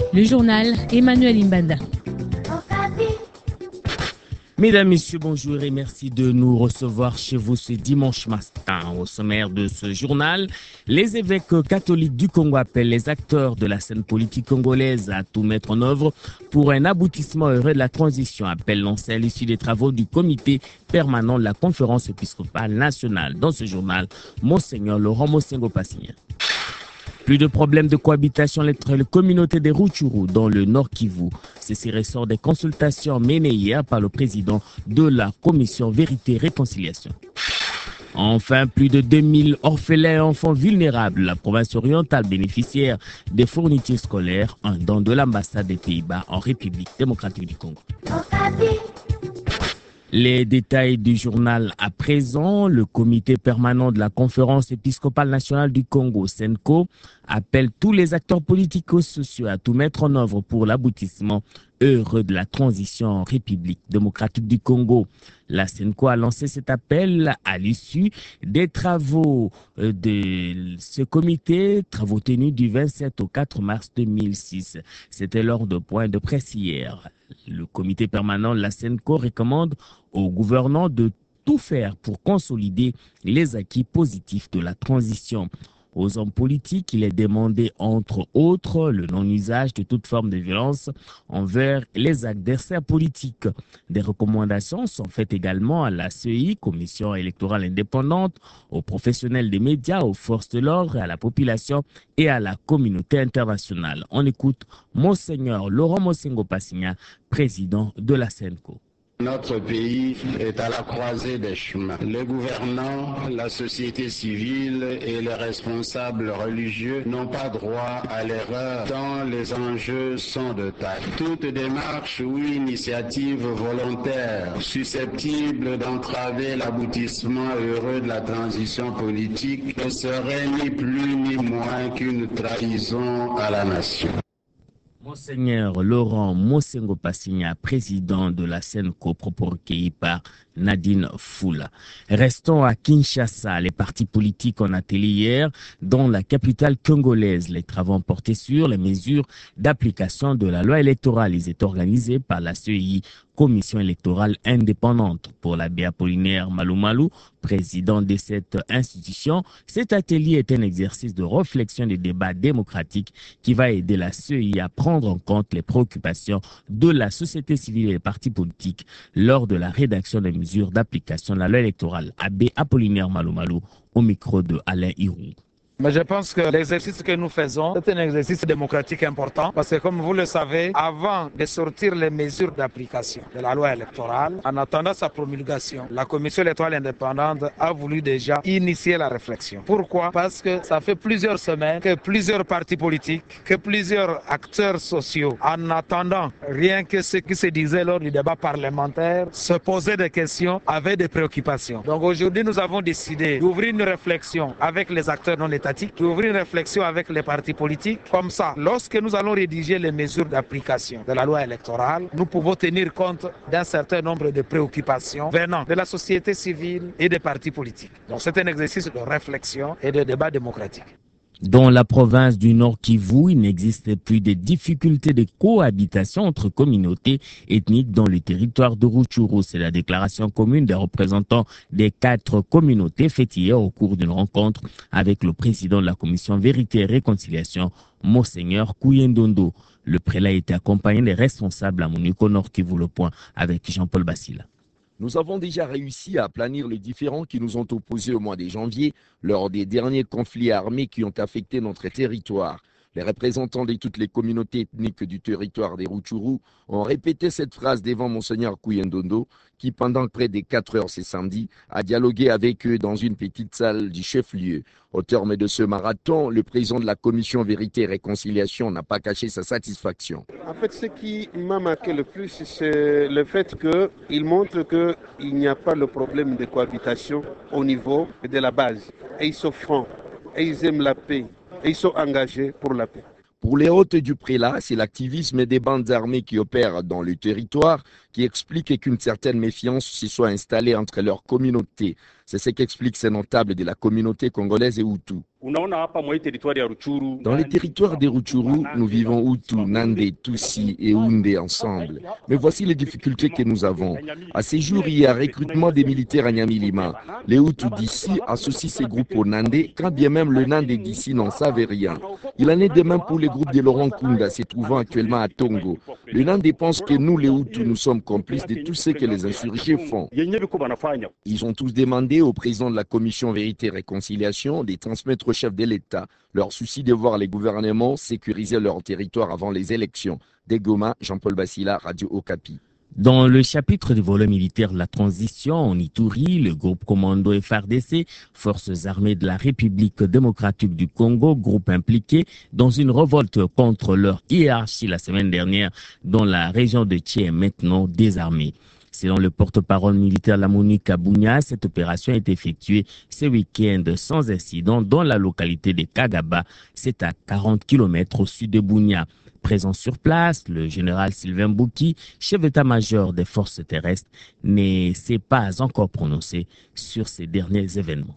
Le journal Emmanuel Imbanda. Mesdames, Messieurs, bonjour et merci de nous recevoir chez vous ce dimanche matin. Au sommaire de ce journal, les évêques catholiques du Congo appellent les acteurs de la scène politique congolaise à tout mettre en œuvre pour un aboutissement heureux de la transition. Appel lancé à l'issue des travaux du comité permanent de la conférence épiscopale nationale. Dans ce journal, Monseigneur Laurent Mosengo Passigna. Plus de problèmes de cohabitation entre les communautés des Rutshuru dans le Nord Kivu. Ceci ressort des consultations menées hier par le président de la commission Vérité et Réconciliation. Enfin, plus de 2000 orphelins et enfants vulnérables. La province orientale bénéficiaire des fournitures scolaires, un don de l'ambassade des Pays-Bas en République démocratique du Congo. Les détails du journal à présent. Le comité permanent de la conférence épiscopale nationale du Congo, SENCO, appelle tous les acteurs politiques et sociaux à tout mettre en œuvre pour l'aboutissement heureux de la transition en République démocratique du Congo. La SENCO a lancé cet appel à l'issue des travaux de ce comité, travaux tenus du 27 au 4 mars 2006. C'était lors de points de presse hier. Le comité permanent de la SENCO recommande aux gouvernants de tout faire pour consolider les acquis positifs de la transition. Aux hommes politiques, il est demandé, entre autres, le non-usage de toute forme de violence envers les adversaires politiques. Des recommandations sont faites également à la CEI, Commission électorale indépendante, aux professionnels des médias, aux forces de l'ordre, à la population et à la communauté internationale. On écoute Monseigneur Laurent Mosengo Passigna, président de la SENCO. Notre pays est à la croisée des chemins. Les gouvernants, la société civile et les responsables religieux n'ont pas droit à l'erreur tant les enjeux sont de taille. Toute démarche ou initiative volontaire susceptible d'entraver l'aboutissement heureux de la transition politique ne serait ni plus ni moins qu'une trahison à la nation. Monseigneur Laurent Mosengo Passigna, président de la SENCO, propos recueillis par Nadine Foula. Restons à Kinshasa. Les partis politiques ont attelé hier dans la capitale congolaise. Les travaux ont porté sur les mesures d'application de la loi électorale. Ils étaient organisés par la CEI, Commission électorale indépendante. Pour l'abbé Apollinaire Malumalu, président de cette institution, cet atelier est un exercice de réflexion et de débat démocratique qui va aider la CEI à prendre en compte les préoccupations de la société civile et des partis politiques lors de la rédaction des mesures d'application de la loi électorale. Abbé Apollinaire Malumalu au micro de Alain Hirou. Mais je pense que l'exercice que nous faisons, c'est un exercice démocratique important parce que comme vous le savez, avant de sortir les mesures d'application de la loi électorale, en attendant sa promulgation, la Commission électorale indépendante a voulu déjà initier la réflexion. Pourquoi? Parce que ça fait plusieurs semaines que plusieurs partis politiques, que plusieurs acteurs sociaux, en attendant rien que ce qui se disait lors du débat parlementaire, se posaient des questions, avaient des préoccupations. Donc aujourd'hui, nous avons décidé d'ouvrir une réflexion avec les acteurs non étatiques, d'ouvrir une réflexion avec les partis politiques. Comme ça, lorsque nous allons rédiger les mesures d'application de la loi électorale, nous pouvons tenir compte d'un certain nombre de préoccupations venant de la société civile et des partis politiques. Donc c'est un exercice de réflexion et de débat démocratique. Dans la province du Nord Kivu, il n'existe plus de difficultés de cohabitation entre communautés ethniques dans le territoire de Rutshuru. C'est la déclaration commune des représentants des 4 communautés faite hier au cours d'une rencontre avec le président de la commission Vérité et Réconciliation, Monseigneur Kouyendondo. Le prélat était accompagné des responsables à Moniko Nord Kivu. Le point avec Jean-Paul Bassila. Nous avons déjà réussi à aplanir les différends qui nous ont opposés au mois de janvier lors des derniers conflits armés qui ont affecté notre territoire. Les représentants de toutes les communautés ethniques du territoire des Rutshuru ont répété cette phrase devant Monseigneur Kouyendondo qui, pendant près de 4 heures ce samedi, a dialogué avec eux dans une petite salle du chef-lieu. Au terme de ce marathon, le président de la commission Vérité et Réconciliation n'a pas caché sa satisfaction. En fait, ce qui m'a marqué le plus, c'est le fait qu'il montre qu'il n'y a pas le problème de cohabitation au niveau de la base. Et ils sont francs, et ils aiment la paix. Et ils sont engagés pour la paix. Pour les hôtes du prélat, c'est l'activisme des bandes armées qui opèrent dans le territoire qui explique qu'une certaine méfiance se soit installée entre leurs communautés. C'est ce qu'expliquent ces notables de la communauté congolaise et Hutu. Dans les territoires des Rutshuru, nous vivons Hutu, Nande, Tutsi et Houndé ensemble. Mais voici les difficultés que nous avons. À ces jours, il y a recrutement des militaires à Nyamilima. Les Hutus d'ici associent ces groupes au Nande, quand bien même le Nande d'ici n'en savait rien. Il en est de même pour les groupes de Laurent Kunda se trouvant actuellement à Tongo. Le Nande pense que nous, les Hutus, nous sommes complices de tout ce que les insurgés font. Ils ont tous demandé au président de la commission Vérité et Réconciliation de transmettre au chef de l'État leur souci de voir les gouvernements sécuriser leur territoire avant les élections. De Goma, Jean-Paul Bassila, Radio Okapi. Dans le chapitre du volet militaire de la transition en Ituri, le groupe commando FARDC, Forces armées de la République démocratique du Congo, groupe impliqué dans une révolte contre leur hiérarchie la semaine dernière dans la région de Tché est maintenant désarmée. Selon le porte-parole militaire Lamoni Kabounia, cette opération est effectuée ce week-end sans incident dans la localité de Kagaba. C'est à 40 km au sud de Bunia. Présent sur place, le général Sylvain Bouki, chef d'état-major des forces terrestres, ne s'est pas encore prononcé sur ces derniers événements.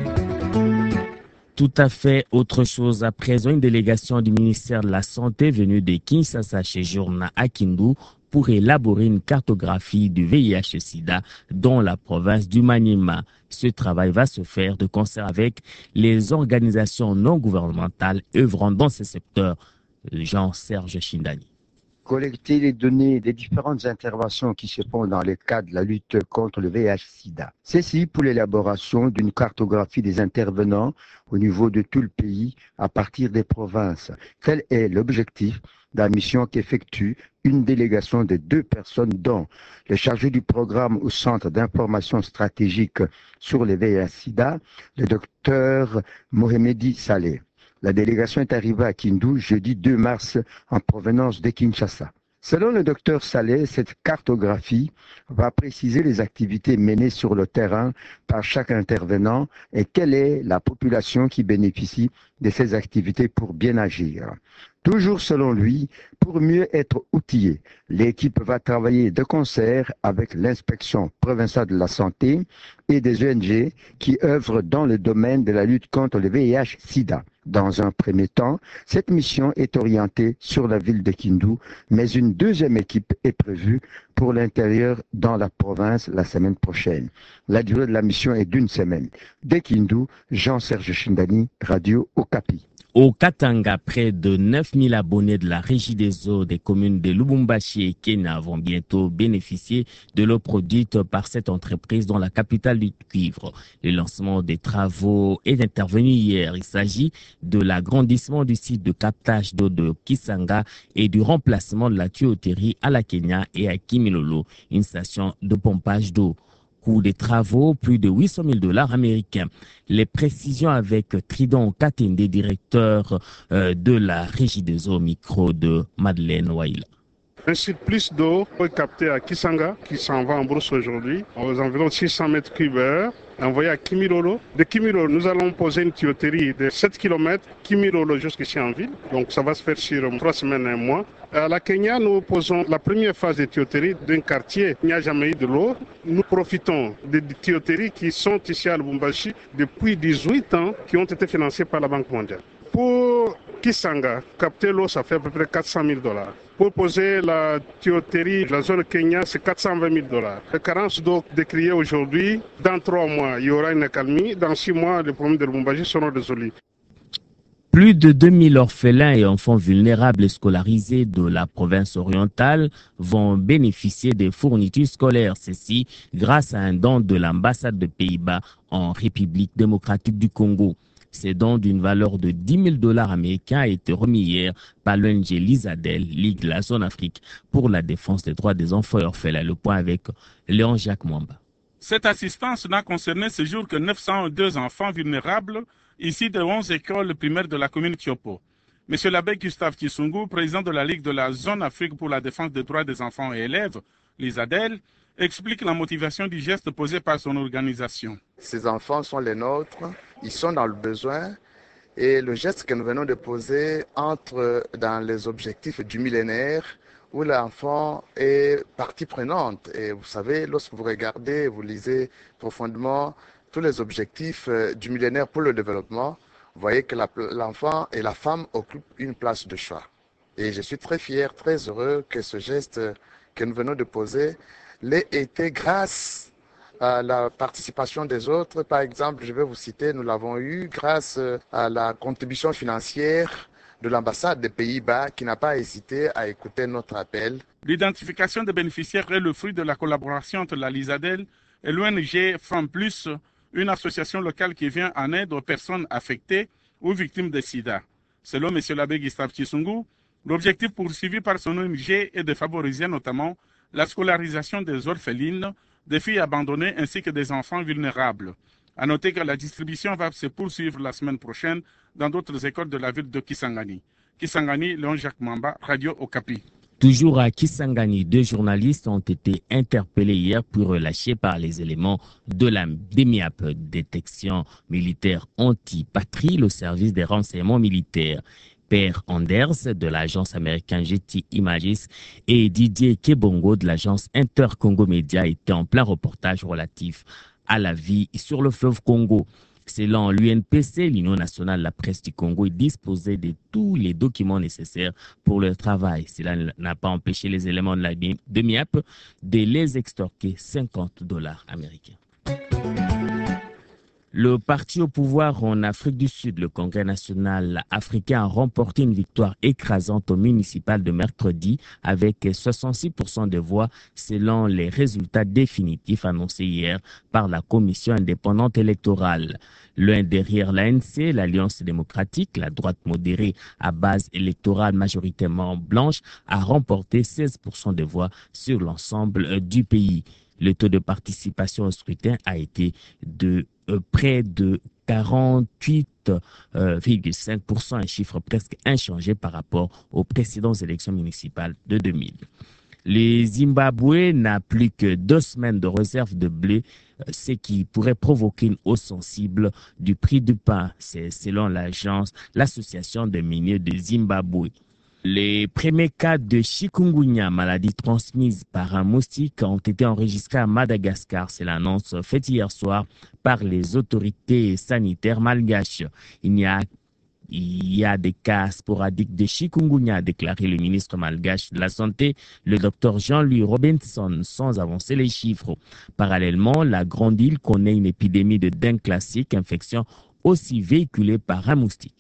Tout à fait autre chose. À présent, une délégation du ministère de la Santé venue de Kinshasa chez Journa à Kindu pour élaborer une cartographie du VIH-Sida dans la province du Maniema. Ce travail va se faire de concert avec les organisations non gouvernementales œuvrant dans ce secteur. Jean-Serge Chindani. Collecter les données des différentes interventions qui se font dans le cadre de la lutte contre le VIH-Sida. Ceci pour l'élaboration d'une cartographie des intervenants au niveau de tout le pays à partir des provinces. Tel est l'objectif de la mission qu'effectue une délégation de 2 personnes, dont le chargé du programme au Centre d'information stratégique sur le VIH-Sida, le docteur Mohamedi Saleh. La délégation est arrivée à Kindu jeudi 2 mars en provenance de Kinshasa. Selon le docteur Saleh, cette cartographie va préciser les activités menées sur le terrain par chaque intervenant et quelle est la population qui bénéficie de ces activités pour bien agir. Toujours selon lui, pour mieux être outillé, l'équipe va travailler de concert avec l'inspection provinciale de la santé et des ONG qui œuvrent dans le domaine de la lutte contre le VIH-Sida. Dans un premier temps, cette mission est orientée sur la ville de Kindu, mais une deuxième équipe est prévue pour l'intérieur dans la province la semaine prochaine. La durée de la mission est d'1 semaine. De Kindu, Jean-Serge Chindani, Radio Okapi. Au Katanga, près de 9000 abonnés de la Régie des eaux des communes de Lubumbashi et Kenya vont bientôt bénéficier de l'eau produite par cette entreprise dans la capitale du cuivre. Le lancement des travaux est intervenu hier. Il s'agit de l'agrandissement du site de captage d'eau de Kisanga et du remplacement de la tuyauterie à la Kenya et à Kimilolo, une station de pompage d'eau. Coût des travaux, plus de $800,000 américains. Les précisions avec Tridon Katende, directeur de la Régie des eaux, au micro de Madeleine Waila. Un surplus d'eau est capté à Kisanga, qui s'en va en brousse aujourd'hui, aux environs 600 mètres cubes heure, envoyé à Kimilolo. De Kimilolo, nous allons poser une tuyauterie de 7 km, Kimilolo jusqu'ici en ville. Donc ça va se faire sur 3 semaines et 1 mois. À la Kenya, nous posons la première phase de tuyauterie d'un quartier qui n'a jamais eu de l'eau. Nous profitons des tuyauteries qui sont ici à Lubumbashi depuis 18 ans, qui ont été financées par la Banque mondiale. Pour Kisanga, capter l'eau, ça fait à peu près $400,000. Pour poser la tuyauterie, la zone Kenya, c'est $420,000. La carence d'eau décriée aujourd'hui, dans 3 mois, il y aura une accalmie. Dans 6 mois, les problèmes de Lubumbashi seront résolus. Plus de 2000 orphelins et enfants vulnérables scolarisés de la province orientale vont bénéficier des fournitures scolaires. Ceci grâce à un don de l'ambassade de Pays-Bas en République démocratique du Congo. Ces dons d'une valeur de $10,000 américains a été remis hier par l'ONG Lisadel, Ligue de la Zone Afrique, pour la défense des droits des enfants et orphelins. Le point avec Léon Jacques Mwamba. Cette assistance n'a concerné ce jour que 902 enfants vulnérables, ici de 11 écoles primaires de la commune Tiopo. Monsieur l'abbé Gustave Tshisungu, président de la Ligue de la Zone Afrique pour la défense des droits des enfants et élèves, Lisadel, explique la motivation du geste posé par son organisation. Ces enfants sont les nôtres, ils sont dans le besoin et le geste que nous venons de poser entre dans les objectifs du millénaire où l'enfant est partie prenante. Et vous savez, lorsque vous regardez, vous lisez profondément tous les objectifs du millénaire pour le développement, vous voyez que l'enfant et la femme occupent une place de choix. Et je suis très fier, très heureux que ce geste que nous venons de poser l'ait été grâce à la participation des autres. Par exemple, je vais vous citer, nous l'avons eu grâce à la contribution financière de l'ambassade des Pays-Bas qui n'a pas hésité à écouter notre appel. L'identification des bénéficiaires est le fruit de la collaboration entre la LISADEL et l'ONG Femmes Plus, une association locale qui vient en aide aux personnes affectées ou victimes de sida. Selon M. l'abbé Gustave Tshisungu, l'objectif poursuivi par son ONG est de favoriser notamment la scolarisation des orphelines, des filles abandonnées ainsi que des enfants vulnérables. A noter que la distribution va se poursuivre la semaine prochaine dans d'autres écoles de la ville de Kisangani. Kisangani, Léon Jacques Mamba, Radio Okapi. Toujours à Kisangani, 2 journalistes ont été interpellés hier puis relâchés par les éléments de la DEMIAP, détection militaire anti-patrie, le service des renseignements militaires. Per Anders de l'agence américaine Getty Images et Didier Kebongo de l'agence Inter-Congo Média étaient en plein reportage relatif à la vie sur le fleuve Congo. Selon l'UNPC, l'Union nationale de la presse du Congo est disposée de tous les documents nécessaires pour le travail. Cela n'a pas empêché les éléments de la DEMIAP de les extorquer $50 américains. Le parti au pouvoir en Afrique du Sud, le Congrès national africain, a remporté une victoire écrasante au municipal de mercredi avec 66% de voix selon les résultats définitifs annoncés hier par la Commission indépendante électorale. L'un derrière l'ANC, l'Alliance démocratique, la droite modérée à base électorale majoritairement blanche, a remporté 16% de voix sur l'ensemble du pays. Le taux de participation au scrutin a été de près de 48,5%, un chiffre presque inchangé par rapport aux précédentes élections municipales de 2000. Le Zimbabwe n'a plus que 2 semaines de réserve de blé, ce qui pourrait provoquer une hausse sensible du prix du pain. C'est selon l'association des miniers de Zimbabwe. Les premiers cas de chikungunya, maladie transmise par un moustique, ont été enregistrés à Madagascar. C'est l'annonce faite hier soir par les autorités sanitaires malgaches. Il y a des cas sporadiques de chikungunya, a déclaré le ministre malgache de la Santé, le docteur Jean-Louis Robinson, sans avancer les chiffres. Parallèlement, la Grande Île connaît une épidémie de dengue classique, infection aussi véhiculée par un moustique.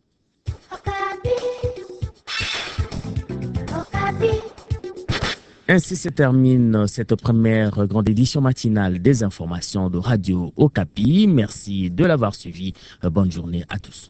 Ainsi se termine cette première grande édition matinale des informations de Radio Okapi. Merci de l'avoir suivi. Bonne journée à tous.